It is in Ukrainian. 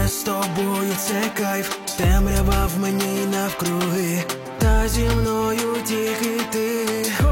з тобою це кайф, темрява в мені навкруги, та зі мною тільки ти.